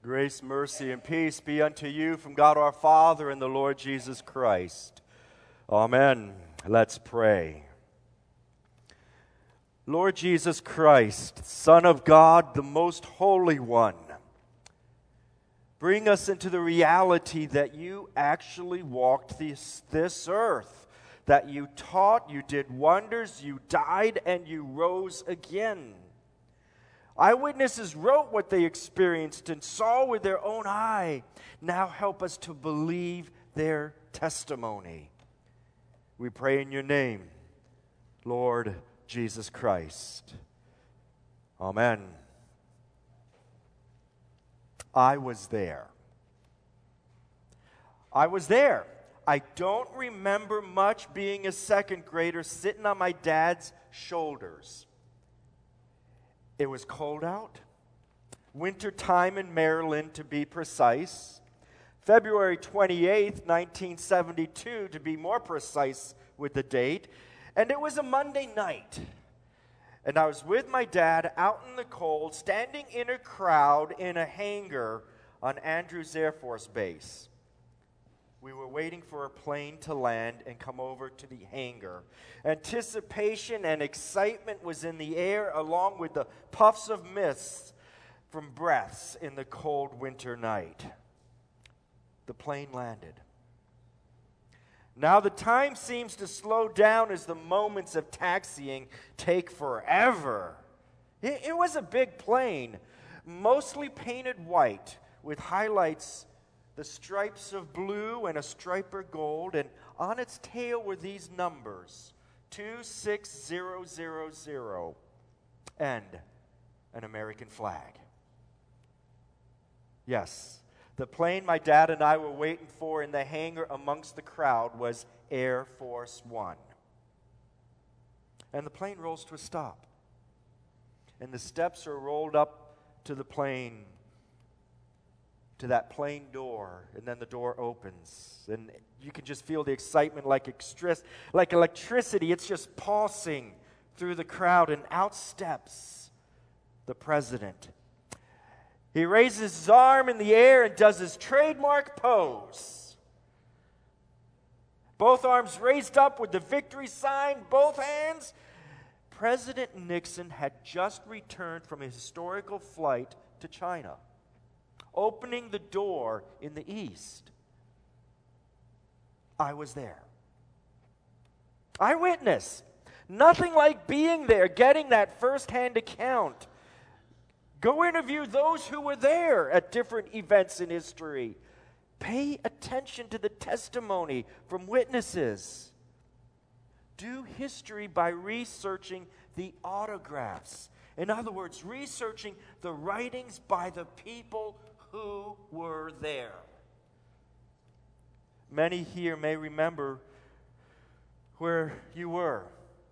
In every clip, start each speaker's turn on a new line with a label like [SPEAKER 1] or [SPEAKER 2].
[SPEAKER 1] Grace, mercy, and peace be unto you from God our Father and the Lord Jesus Christ. Amen. Let's pray. Lord Jesus Christ, Son of God, the most holy one, bring us into the reality that you actually walked this earth, that you taught, you did wonders, you died, and you rose again. Eyewitnesses wrote what they experienced and saw with their own eye. Now help us to believe their testimony. We pray in your name, Lord Jesus Christ. Amen. I was there. I don't remember much being a second grader sitting on my dad's shoulders. It was cold out. Winter time in Maryland, to be precise. February 28th, 1972, to be more precise with the date. And it was a Monday night. And I was with my dad out in the cold, standing in a crowd in a hangar on Andrews Air Force Base. We were waiting for a plane to land and come over to the hangar. Anticipation and excitement was in the air, along with the puffs of mist from breaths in the cold winter night. The plane landed. Now the time seems to slow down as the moments of taxiing take forever. It was a big plane, mostly painted white, with highlights the stripes of blue and a striper gold, and on its tail were these numbers, 26000, and an American flag. Yes, the plane my dad and I were waiting for in the hangar amongst the crowd was Air Force One. And the plane rolls to a stop, and the steps are rolled up to the plane, to that plane door, and then the door opens, and you can just feel the excitement like electricity. It's just pulsing through the crowd, and out steps the president. He raises his arm in the air and does his trademark pose. Both arms raised up with the victory sign, both hands. President Nixon had just returned from a historical flight to China, opening the door in the east. I was there. Eyewitness. Nothing like being there, getting that firsthand account. Go interview those who were there at different events in history. Pay attention to the testimony from witnesses. Do history by researching the autographs. In other words, researching the writings by the people who were there. Many here may remember where you were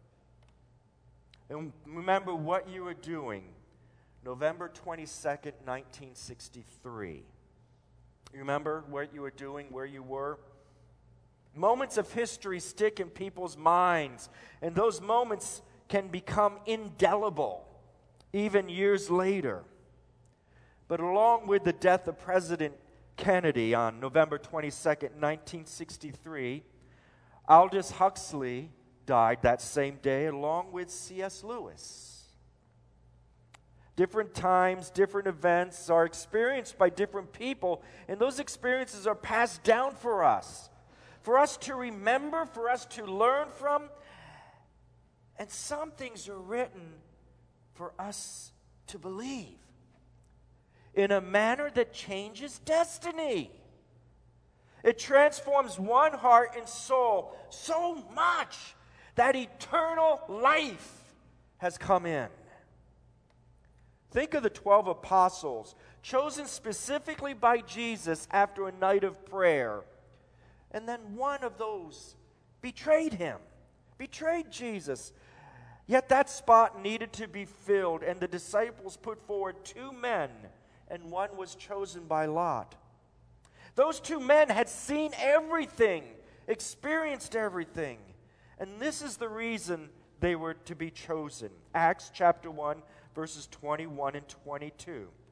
[SPEAKER 1] and remember what you were doing November 22nd, 1963. You remember what you were doing, where you were? Moments of history stick in people's minds, and those moments can become indelible even years later. But along with the death of President Kennedy on November 22nd, 1963, Aldous Huxley died that same day, along with C.S. Lewis. Different times, different events are experienced by different people, and those experiences are passed down for us to remember, for us to learn from, and some things are written for us to believe in a manner that changes destiny. It transforms one heart and soul so much that eternal life has come in. Think of the 12 apostles, chosen specifically by Jesus after a night of prayer. And then one of those betrayed him, betrayed Jesus. Yet that spot needed to be filled, and the disciples put forward 2 men, and one was chosen by lot. Those 2 men had seen everything, experienced everything, and this is the reason they were to be chosen. Acts chapter 1, verses 21 and 22.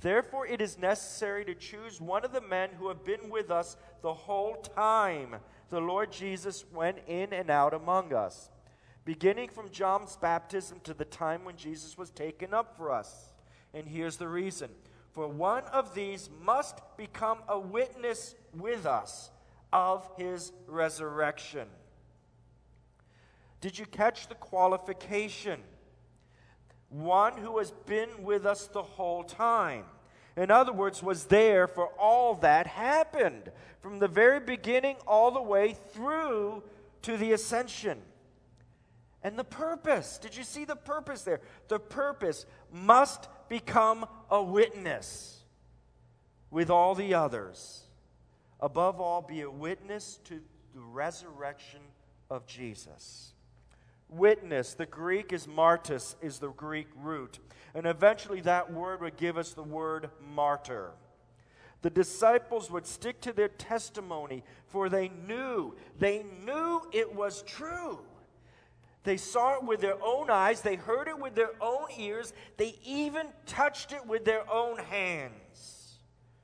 [SPEAKER 1] Therefore, it is necessary to choose one of the men who have been with us the whole time the Lord Jesus went in and out among us, beginning from John's baptism to the time when Jesus was taken up for us. And here's the reason. For one of these must become a witness with us of his resurrection. Did you catch the qualification? One who has been with us the whole time. In other words, was there for all that happened, from the very beginning all the way through to the ascension. And the purpose, did you see the purpose there? The purpose must become a witness with all the others. Above all, be a witness to the resurrection of Jesus. Witness, the Greek is martys, is the Greek root. And eventually that word would give us the word martyr. The disciples would stick to their testimony, for they knew it was true. They saw it with their own eyes, they heard it with their own ears, they even touched it with their own hands.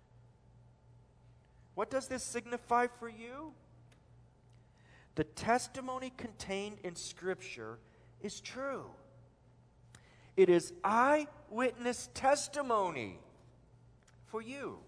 [SPEAKER 1] What does this signify for you? The testimony contained in Scripture is true. It is eyewitness testimony for you.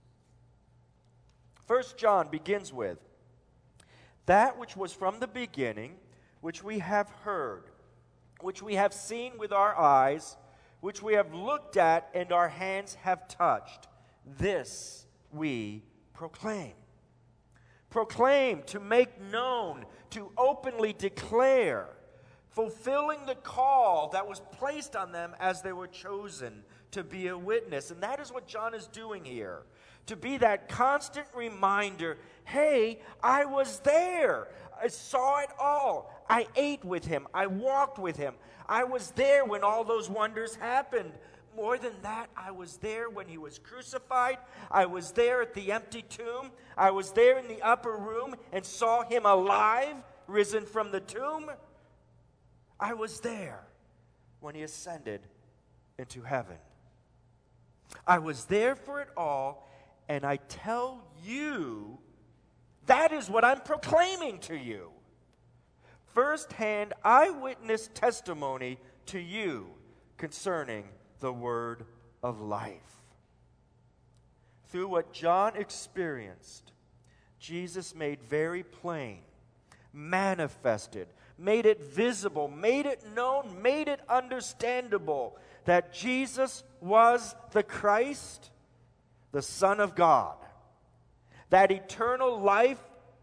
[SPEAKER 1] 1 John begins with, that which was from the beginning, which we have heard, which we have seen with our eyes, which we have looked at and our hands have touched. This we proclaim. Proclaim, to make known, to openly declare, fulfilling the call that was placed on them as they were chosen to be a witness. And that is what John is doing here. To be that constant reminder, hey, I was there. I saw it all. I ate with him. I walked with him. I was there when all those wonders happened. More than that, I was there when he was crucified. I was there at the empty tomb. I was there in the upper room and saw him alive, risen from the tomb. I was there when he ascended into heaven. I was there for it all, and I tell you, that is what I'm proclaiming to you. First-hand eyewitness testimony to you concerning the word of life. Through what John experienced, Jesus made very plain, manifested, made it visible, made it known, made it understandable that Jesus was the Christ, the Son of God. That eternal life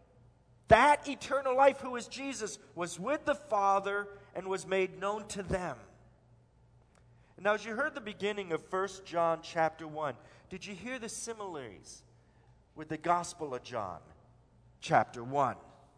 [SPEAKER 1] who is Jesus, was with the Father and was made known to them. Now, as you heard the beginning of 1 John chapter 1, did you hear the similarities with the Gospel of John chapter 1?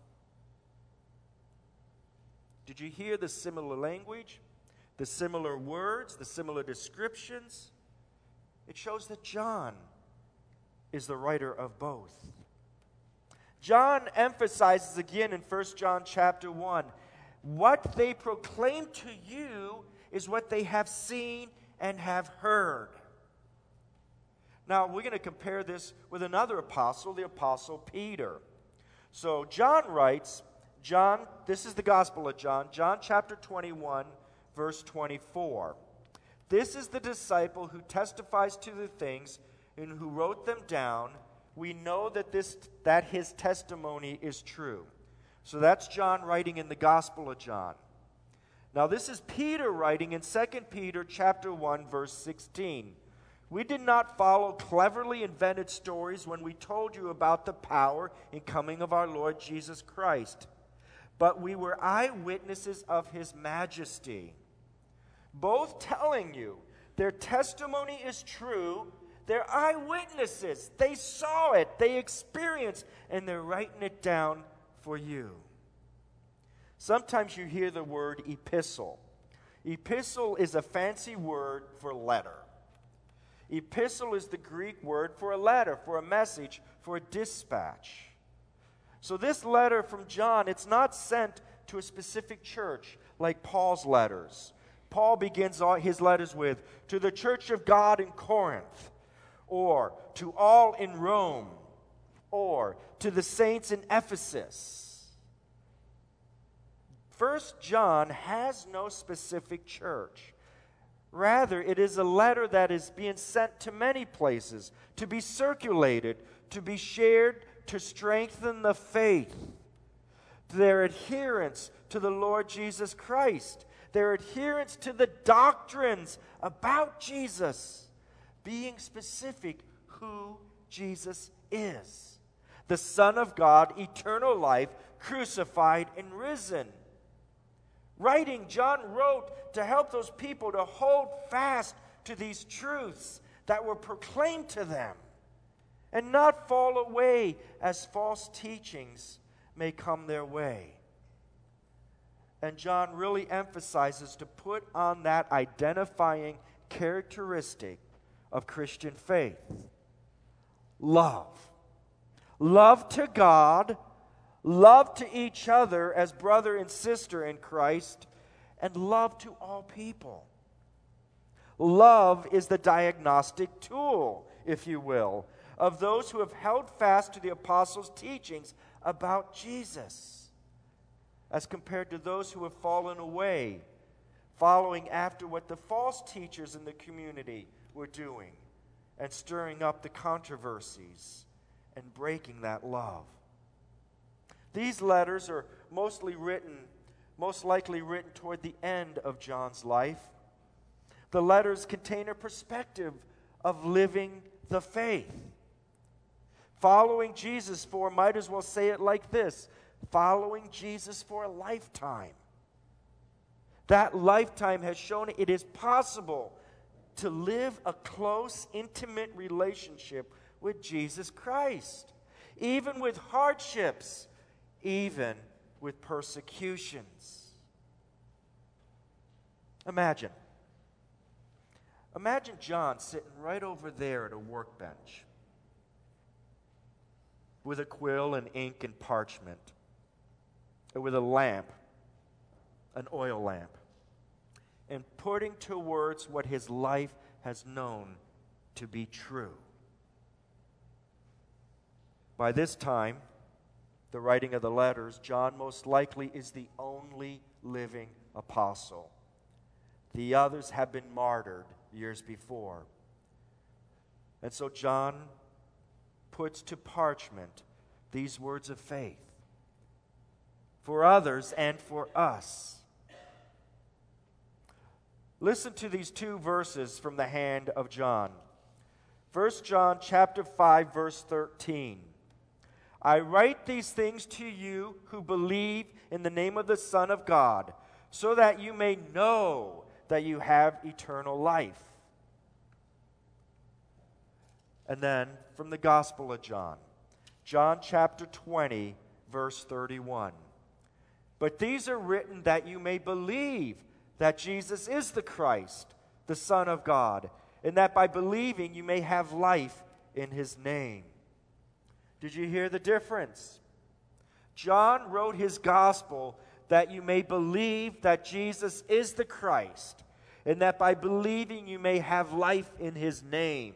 [SPEAKER 1] Did you hear the similar language, the similar words, the similar descriptions? It shows that John is the writer of both. John emphasizes again in 1 John chapter 1, what they proclaim to you is what they have seen and have heard. Now, we're going to compare this with another apostle, the Apostle Peter. So, John writes, this is the Gospel of John, John chapter 21, verse 24. This is the disciple who testifies to the things and who wrote them down. We know that his testimony is true. So that's John writing in the Gospel of John. Now this is Peter writing in 2 Peter chapter 1, verse 16. We did not follow cleverly invented stories when we told you about the power and coming of our Lord Jesus Christ, but we were eyewitnesses of his majesty, both telling you their testimony is true. They're eyewitnesses. They saw it, they experienced, and they're writing it down for you. Sometimes you hear the word epistle. Epistle is a fancy word for letter. Epistle is the Greek word for a letter, for a message, for a dispatch. So this letter from John, it's not sent to a specific church like Paul's letters. Paul begins his letters with, to the church of God in Corinth. or to all in Rome, or to the saints in Ephesus. 1 John has no specific church. Rather, it is a letter that is being sent to many places, to be circulated, to be shared, to strengthen the faith, their adherence to the Lord Jesus Christ, their adherence to the doctrines about Jesus, being specific who Jesus is. The Son of God, eternal life, crucified and risen. Writing, John wrote to help those people to hold fast to these truths that were proclaimed to them and not fall away as false teachings may come their way. And John really emphasizes to put on that identifying characteristic of Christian faith: love. Love to God, love to each other as brother and sister in Christ, and love to all people. Love is the diagnostic tool, if you will, of those who have held fast to the apostles' teachings about Jesus, as compared to those who have fallen away, following after what the false teachers in the community were doing, and stirring up the controversies and breaking that love. These letters are most likely written toward the end of John's life. The letters contain a perspective of living the faith. Following Jesus for, might as well say it like this, following Jesus for a lifetime. That lifetime has shown it is possible to live a close, intimate relationship with Jesus Christ, even with hardships, even with persecutions. Imagine John sitting right over there at a workbench with a quill and ink and parchment, and with a lamp, an oil lamp, and putting to words what his life has known to be true. By this time, the writing of the letters, John most likely is the only living apostle. The others have been martyred years before. And so John puts to parchment these words of faith for others and for us. Listen to these two verses from the hand of John. 1 John chapter 5, verse 13. I write these things to you who believe in the name of the Son of God, so that you may know that you have eternal life. And then from the Gospel of John, John chapter 20, verse 31. But these are written that you may believe that Jesus is the Christ, the Son of God, and that by believing you may have life in his name. Did you hear the difference? John wrote his gospel that you may believe that Jesus is the Christ, and that by believing you may have life in his name.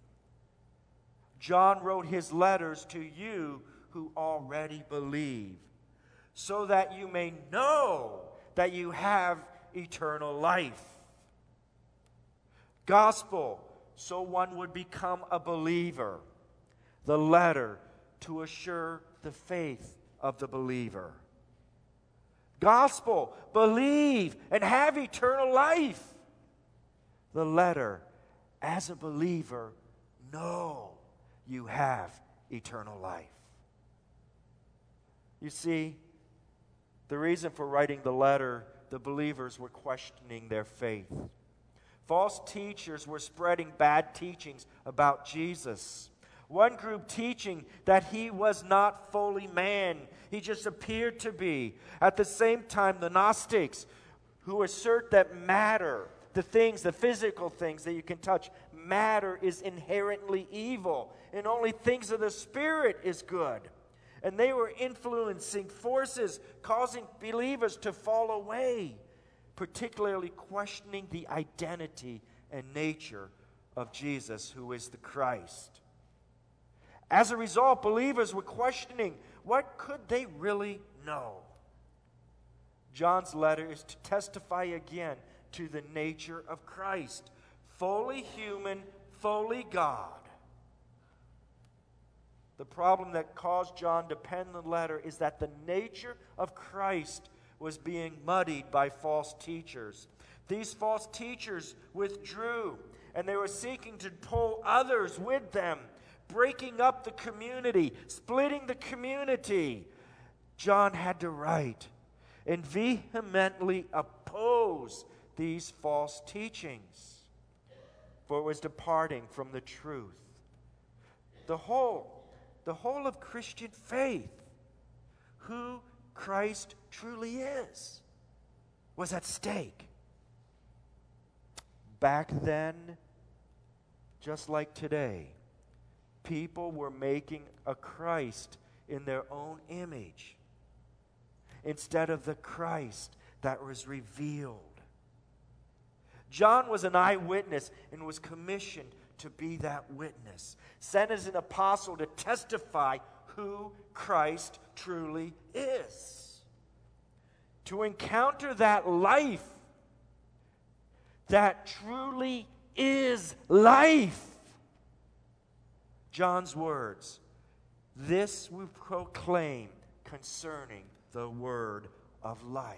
[SPEAKER 1] John wrote his letters to you who already believe, so that you may know that you have eternal life. Gospel, so one would become a believer. The letter, to assure the faith of the believer. Gospel, believe and have eternal life. The letter, as a believer, know you have eternal life. You see, the reason for writing the letter, the believers were questioning their faith. False teachers were spreading bad teachings about Jesus. One group teaching that he was not fully man, he just appeared to be. At the same time, the Gnostics, who assert that matter, the physical things that you can touch, matter is inherently evil, and only things of the Spirit is good. And they were influencing forces, causing believers to fall away, particularly questioning the identity and nature of Jesus, who is the Christ. As a result, believers were questioning, what could they really know? John's letter is to testify again to the nature of Christ, fully human, fully God. The problem that caused John to pen the letter is that the nature of Christ was being muddied by false teachers. These false teachers withdrew, and they were seeking to pull others with them, breaking up the community, splitting the community. John had to write and vehemently oppose these false teachings, for it was departing from the truth. The whole of Christian faith, who Christ truly is, was at stake. Back then, just like today, people were making a Christ in their own image instead of the Christ that was revealed. John was an eyewitness and was commissioned to be that witness, sent as an apostle to testify who Christ truly is. To encounter that life that truly is life. John's words, this we proclaim concerning the word of life.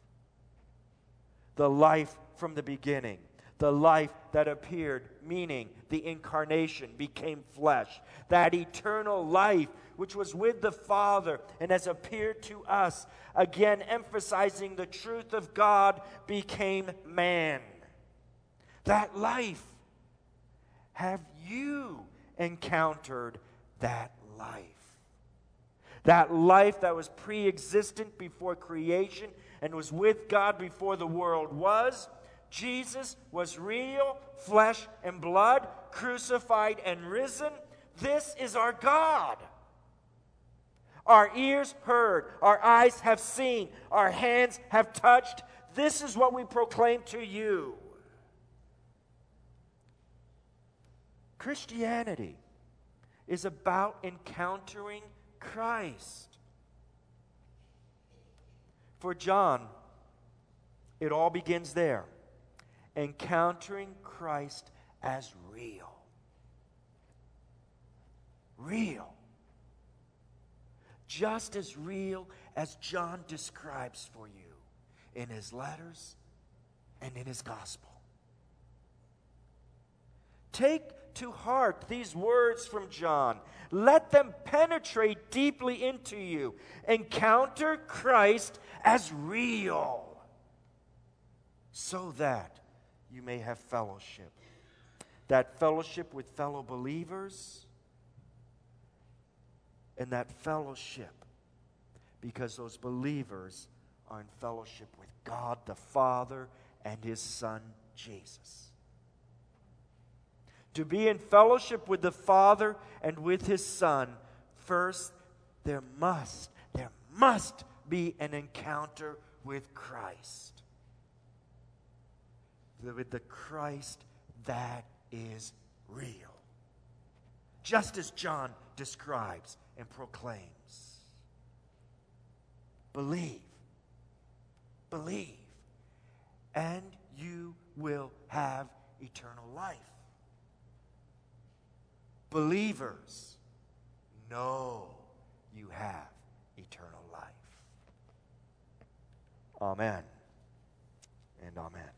[SPEAKER 1] The life from the beginning. The life that appeared, meaning the incarnation, became flesh. That eternal life which was with the Father and has appeared to us, again emphasizing the truth of God, became man. That life. Have you encountered that life? That life that was pre-existent before creation and was with God before the world was. Jesus was real, flesh and blood, crucified and risen. This is our God. Our ears heard, our eyes have seen, our hands have touched. This is what we proclaim to you. Christianity is about encountering Christ. For John, it all begins there. Encountering Christ as real. Real. Just as real as John describes for you in his letters and in his gospel. Take to heart these words from John. Let them penetrate deeply into you. Encounter Christ as real, so that you may have fellowship. That fellowship with fellow believers, and that fellowship because those believers are in fellowship with God the Father and His Son, Jesus. To be in fellowship with the Father and with His Son, first there must be an encounter with Christ. With the Christ that is real. Just as John describes and proclaims. Believe, and you will have eternal life. Believers, know you have eternal life. Amen and amen.